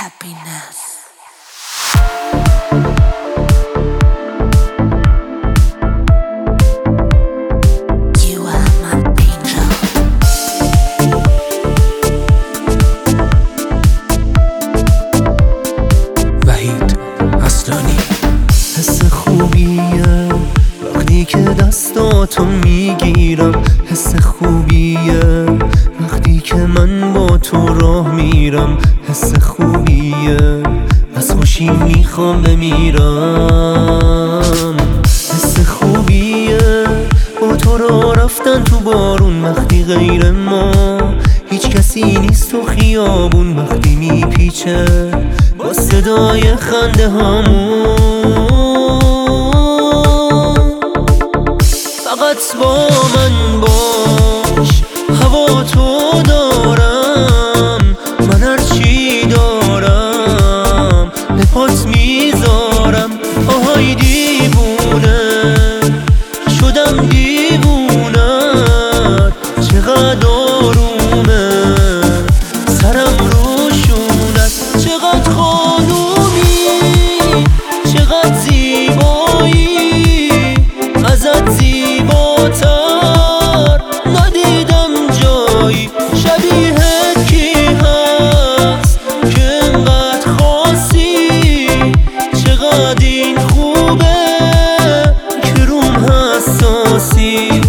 happiness. You are my angel. وحید اصلانی. حس خوبیه وقتی که دستاتو میگیرم، حس خوبیه وقتی که من با تو راه میرم، حس خوبیه از خوشی میخوام بمیرم. حس خوبیه با تو راه رفتن تو بارون، وقتی غیر ما هیچ کسی نیست تو خیابون، وقتی میپیچه با صدای خنده هامون. فقط با من باش، هوا تو دارم، من هرچی دارم به پات میذارم. آهای دیوونه شدم، دیوونت چقدر آرومه سرم روشونت، چقدر خانومی چقدر زیبایی، ازت زیباتر ندیدم جایی. شبیهت کی هست که انقدر خاصی، چقدر این خوبه که روم حساسی.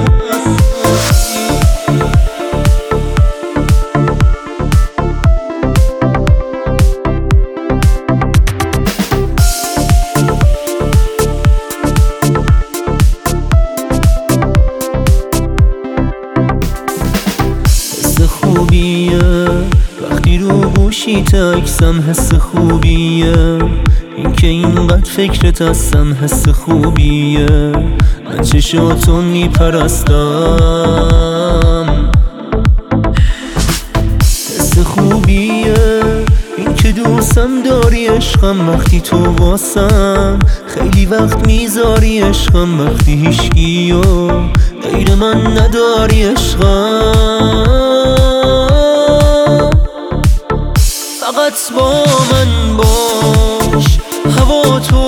حس خوبیه وقتی رو گوشی تکسم، حس خوبیه اینکه اینقدر فکرت هستم، حس خوبیه من چشاتو میپرستم. حس خوبیه اینکه دوستم داری عشقم، وقتی تو واسم خیلی وقت میذاری عشقم، وقتی هیچکیو غیر من نداری عشقم. فقط با من باش، هوا تو